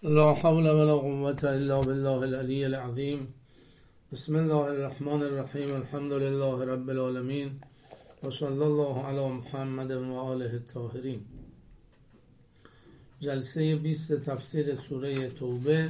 لا حول ولا قوة إلا بالله العلي العظيم. بسم الله الرحمن الرحیم. الحمد لله رب العالمین و صلی الله علی محمد و آله الطاهرین. جلسه 20 تفسیر سوره توبه،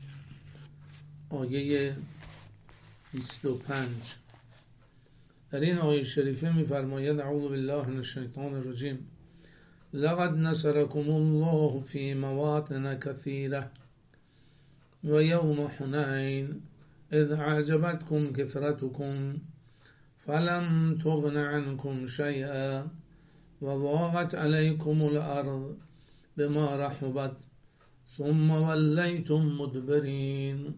آیه 25. در این آیه شریفه می‌فرماید: اعوذ بالله من الشیطان الرجیم. لقد نصركم الله في مواطن كثيرة ويوم حنين إذ أعجبتكم كثرتكم فلم تغن عنكم شيئا وضاقت عليكم الأرض بما رحبت ثم وليتم مدبرين.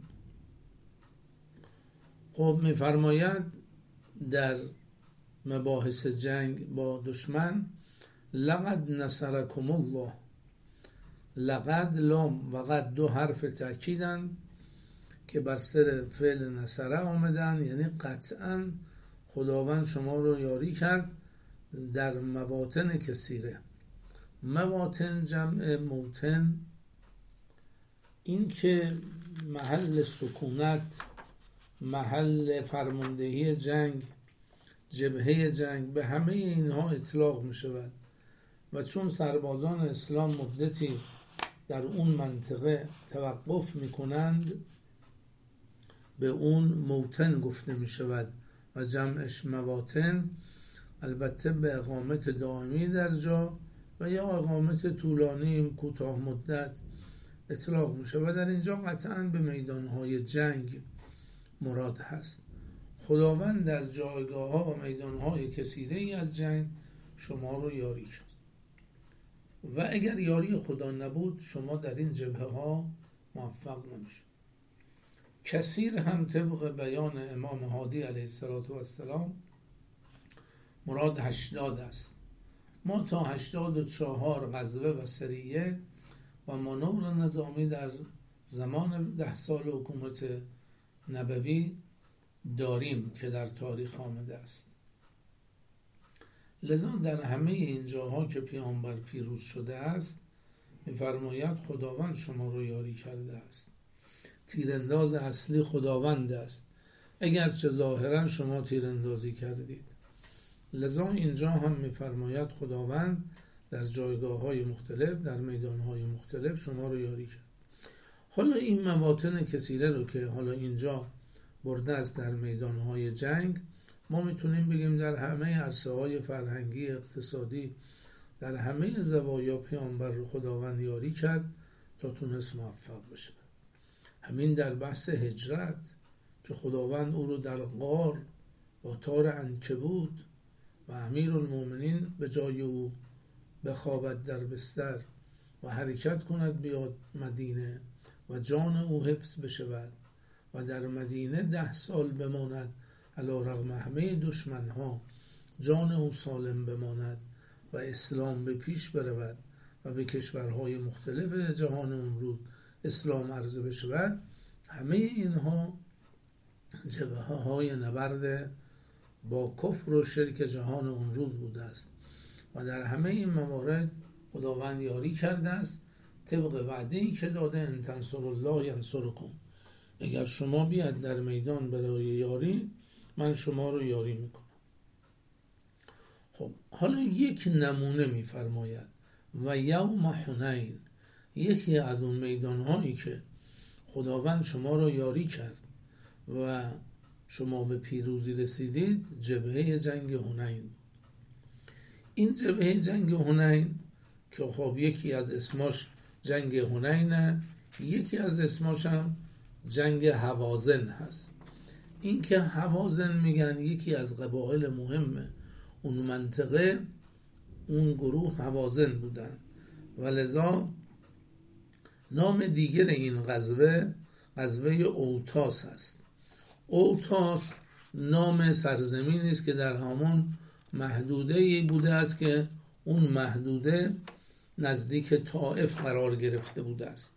خب می‌فرماید در مباحث جنگ با دشمن: لقد نصركم الله. لقد، لام و قد دو حرف تأکیدند که بر سر فعل نصره آمدن، یعنی قطعا خداوند شما رو یاری کرد در مواطن کثیره. مواطن جمع موطن، این که محل سکونت، محل فرماندهی جنگ، جبهه جنگ، به همه اینها اطلاق می شود و چون سربازان اسلام مدتی در اون منطقه توقف می کنند به اون موطن گفته می شود و جمعش مواطن، البته به اقامت دائمی در جا و یا اقامت طولانی کوتاه مدت اطلاق می شود. در اینجا قطعا به میدانهای جنگ مراد هست. خداوند در جایگاه ها و میدانهای کثیره ای از جنگ شما رو یاری کرد و اگر یاری خدا نبود شما در این جبهه ها موفق نمیشید. کثیر هم طبق بیان امام هادی علیه السلام مراد 80 است. ما تا 84 غزوه و سریه و مانور نظامی در زمان 10 سال حکومت نبوی داریم که در تاریخ آمده است. لذا در همه این جاها که پیامبر پیروز شده است می‌فرماید خداوند شما رو یاری کرده است. تیرانداز اصلی خداوند است، اگرچه ظاهرا شما تیراندازی کردید. لذا اینجا هم می‌فرماید خداوند در جایگاه‌های مختلف، در میدان‌های مختلف شما رو یاری کرد. حالا این مواطن کثیره رو که حالا اینجا برده است در میدان‌های جنگ، ما میتونیم بگیم در همه عرصه‌های فرهنگی، اقتصادی، در همه زوایا پیامبر رو خداوند یاری کرد تا تونست موفق بشه. همین در بحث هجرت که خداوند او رو در غار با تار عنکبوت و امیرالمومنین به جای او بخوابد در بستر و حرکت کند بیاد مدینه و جان او حفظ بشود و در مدینه 10 سال بماند، علی رغم همه دشمن ها جان او سالم بماند و اسلام به پیش برود و به کشورهای مختلف جهان امروز اسلام عرضه بشود. همه اینها جبهه های نبرد با کفر و شرک جهان امروز بوده است و در همه این موارد خداوند یاری کرده است طبق وعده‌ای که داده: ان تنصروا الله ینصرکم. اگر شما بیاد در میدان برای یاری، من شما رو یاری میکنم. خب حالا یک نمونه میفرماید: و یوم حنین. یکی از اون میدان هایی که خداوند شما رو یاری کرد و شما به پیروزی رسیدید، جبهه جنگ حنین. این جبهه جنگ حنین که خب یکی از اسماش جنگ حنینه، یکی از اسماش هم جنگ هوازن هست. این که هوازن میگن یکی از قبایل مهم اون منطقه، اون گروه هوازن بودن و لذا نام دیگر این غزوه اوتاس است. اوتاس نام سرزمینی است که در همون محدوده‌ای بوده است که اون محدوده نزدیک طائف قرار گرفته بوده است،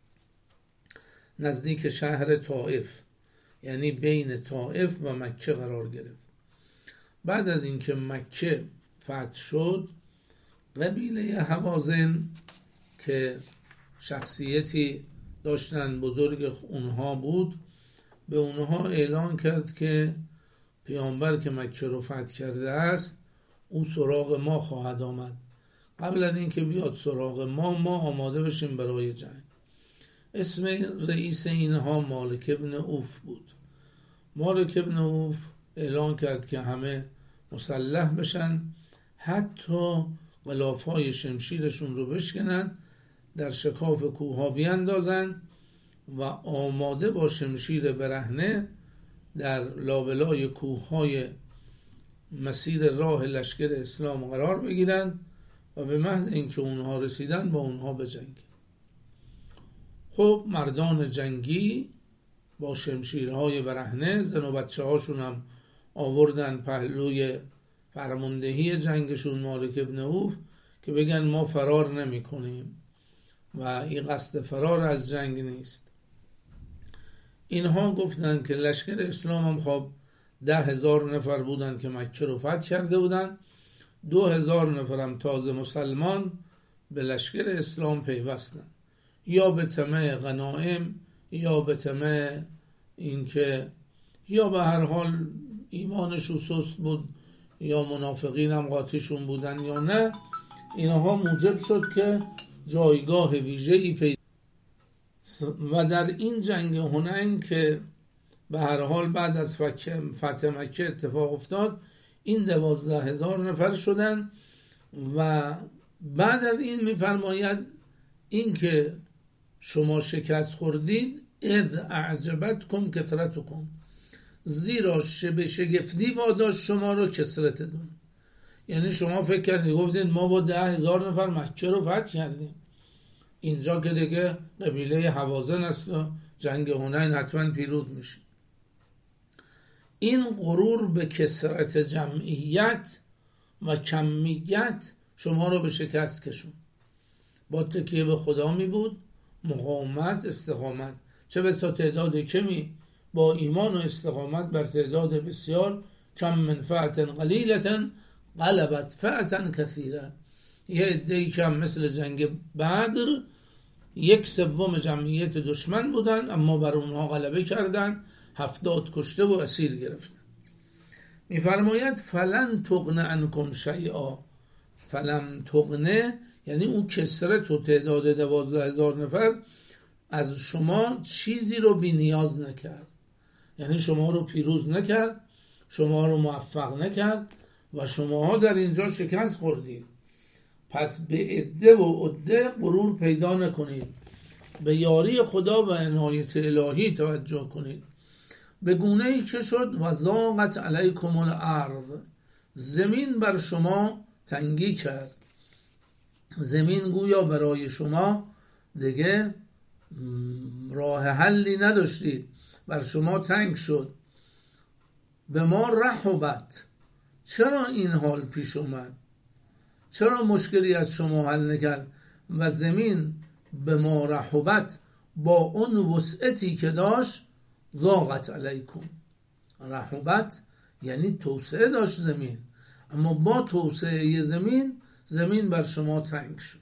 نزدیک شهر طائف، یعنی بین طائف و مکه قرار گرفت. بعد از اینکه مکه فتح شد، قبیله هوازن که شخصیتی داشتن بزرگ اونها بود، به اونها اعلان کرد که پیامبر که مکه رو فتح کرده است او سراغ ما خواهد آمد. قبل از اینکه بیاد سراغ ما آماده بشیم برای جنگ. اسم رئیس اینها مالک ابن عوف بود. مالک ابن عوف اعلان کرد که همه مسلح بشن، حتی غلافهای شمشیرشون رو بشکنن، در شکاف کوه بیاندازن و آماده با شمشیر برهنه در لابلای کوههای مسیر راه لشکر اسلام قرار بگیرن و به محض اینکه اونها رسیدن با اونها بجنگن. خب مردان جنگی با شمشیرهای برهنه، زن و بچه هاشون هم آوردن پهلوی فرماندهی جنگشون مالک ابن عوف که بگن ما فرار نمی کنیم و این قصد فرار از جنگ نیست. اینها گفتن که لشکر اسلام هم خب 10,000 نفر بودن که مکه رو فتح کرده بودن، 2,000 نفر هم تازه مسلمان به لشکر اسلام پیوستن، یا به طمع غنایم یا به طمع اینکه یا به هر حال ایمانشون سست بود یا منافقین هم قاطیشون بودن یا نه. اینها موجب شد که جایگاه ویژه‌ای پیدا و در این جنگ حنین که به هر حال بعد از فتح مکه اتفاق افتاد، این 12,000 نفر شدن و بعد از این میفرماید این که شما شکست خوردید اذ اعجبتکم کثرتکم، زیرا به شگفتی واداشت شما رو کثرتتون. یعنی شما فکر کردید گفتید ما با 10,000 نفر مکه رو فتح کردیم، اینجا که دیگه قبیله هوازن است و جنگ حنین حتما پیروز میشه. این غرور به کثرت جمعیت و کمیت شما رو به شکست کشون. با تکیه به خدا می بود، مقاومت، استقامت، چه بسا تعداد کمی با ایمان و استقامت بر تعداد بسیار، کم من فئة قلیلة غلبت فئة کثیرة. یه عده‌ای کم مثل جنگ بدر 1/3 جمعیت دشمن بودن اما بر اونها غلبه کردن، 70 کشته و اسیر گرفتن. میفرماید فلن تغن عنکم شیئا، فلم تغنه یعنی اون کثرت و تعداد 12,000 نفر از شما چیزی رو بی نیاز نکرد، یعنی شما رو پیروز نکرد، شما رو موفق نکرد و شماها در اینجا شکست خوردید. پس به عده و عده غرور پیدا نکنید، به یاری خدا و عنایت الهی توجه کنید. به گونه ای که شد و ضاقت علیکم الارض، زمین بر شما تنگی کرد، زمین گویا برای شما دیگه راه حلی نداشتید، بر شما تنگ شد. به ما رحبت، چرا این حال پیش اومد؟ چرا مشکلی از شما حل نکرد؟ و زمین به ما رحبت با اون وسعتی که داشت، ضاقت علیکم. رحبت یعنی توسعه داشت زمین، اما با توسعه زمین بر شما تنگ شد.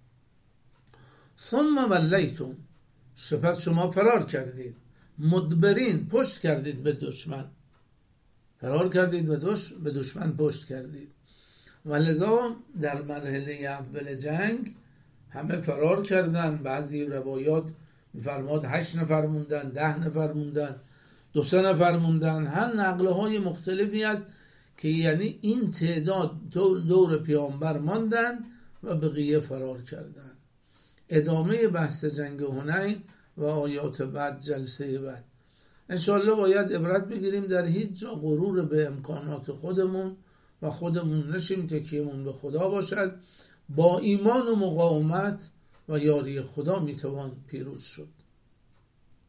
ثم ولیتم، سپس شما فرار کردید، مدبرین، پشت کردید به دشمن، فرار کردید به دشمن پشت کردید. ولذا در مرحله اول جنگ همه فرار کردن. بعضی روایات میفرماد 8 نفر موندن، 10 نفر موندن، 2-3 نفر موندن. هر نقله های مختلفی است که یعنی این تعداد دور پیامبر ماندن و بقیه فرار کردن. ادامه بحث جنگ حنین و آیات بعد، جلسه بعد انشاءالله باید عبرت بگیریم در هیچ جا غرور به امکانات خودمون و خودمون نشیم، تکیهمون به خدا باشد. با ایمان و مقاومت و یاری خدا میتوان پیروز شد.